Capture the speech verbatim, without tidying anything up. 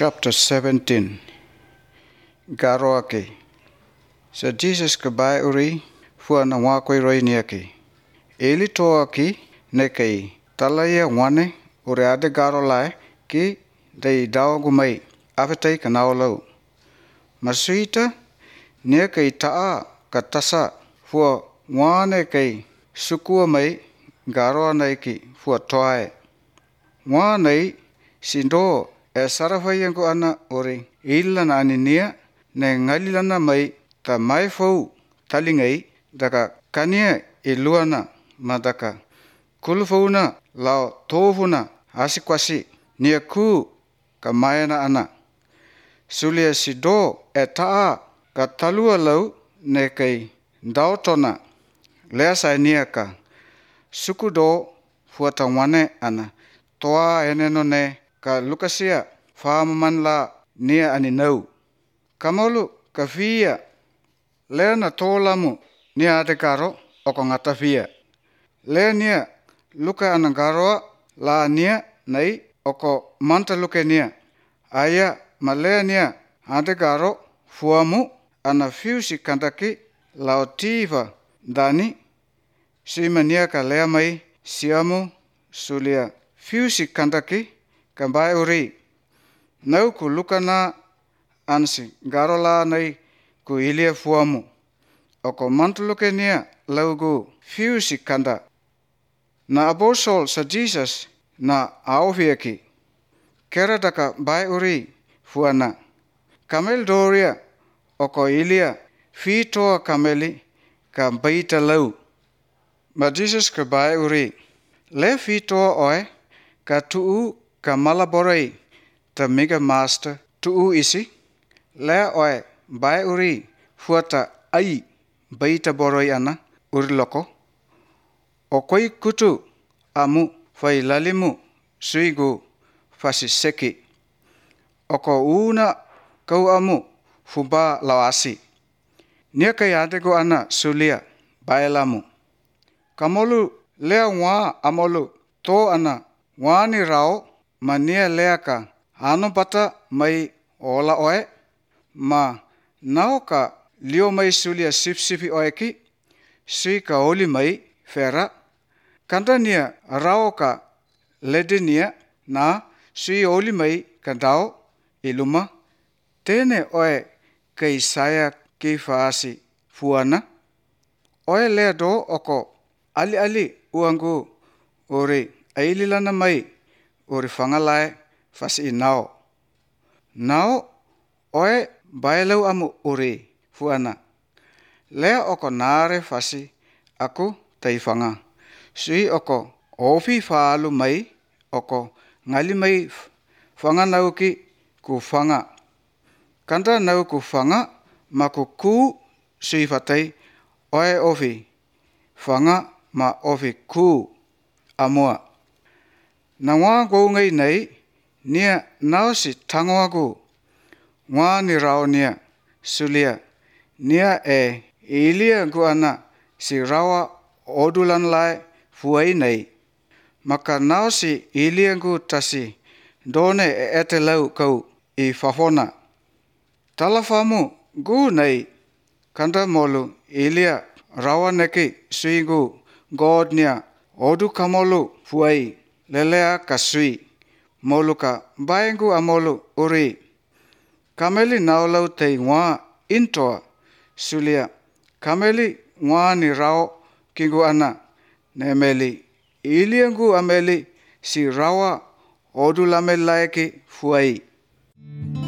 chapter seventeen. Garoake. So Jesus kabai uri fua na wakoi roi niaki. Eli toaki nekei talaya wane ure ade garo lai ki dei dao gumai avetai kanaulau. Masuita nekei taa katasa fua wane kei sukua mai garo naiki fua toae. Wane sindo e sarafayangu ana ore ilana aninia ne ngalilana mai ta mai fau talingai daka kania iluana madaka kulfauna lao tovuna asikwasi nia ku kamayana ana sulia sido e taa ka talua lau ne kai dautona lesa niaka sukudo fuata wane ana toa eneno ne ka lukasia famaman la nia ani nau kamolu kafia lena tolamu nia ade karo oko ngatafia le nia luka anangaro la nia nai oko manta luke nia aya male nia ade karo fuamu ana fiusi kandaki lautiva dani simania ka lea mai siamu sulia fiusi kandaki kambai uri nau ku lukana ansi garola nai ku ilia fuamu oko mantuluke nia laugu fiusi kanda na abosol sa Jesus na aofiaki kera daka bai uri fuana kamel doria oko ilia fitoa kameli ka baita lau ma Jesus ka bai uri le fitoa oe ka tuu ka malaborai ta mega master tuu isi le oe bai uri fuata ai baita boroi ana uri loko o koi kutu amu fai lalimu suigu fasi seki oko una kau amu fuba lawasi nia kai adego ana sulia bai lamu kamolu lea wa amolu to ana wani rao mania leaka anu pata mai ola oe ma naoka lio mai sulia sipsipi oeki suika oli mai fera kandania raoka ledenia na sui oli mai kandao iluma tene oe kai saya kifasi fuana oe lea do oko ali ali uangu ore aililana mai ore fangalai fasi nao nao oe bailau amu ore fuana lea oko nare fasi aku taifanga sui oko ofi faalu mai oko ngali mai fanga nauki ku fanga kanda nau ku fanga maku ku sui fatai oe ofi fanga ma ofi ku amua na ngā gou ngai nei nia nao si tangoagu ngā ni rao nia sulia nia e ilia ngu ana si rawa odulan lai fuai nei maka nao si ilia ngu tasi done e ete lau kau i fafona talafamu gu nei kanda molu ilia rawa neki suigu God nia odu kamolu fuai lelea kasui moluka baengu amolu uri kameli naulau tei ngwa intoa sulia kameli ngwa ni rao kingu ana nemeli iliangu ameli si rawa odu lamelaiki fuai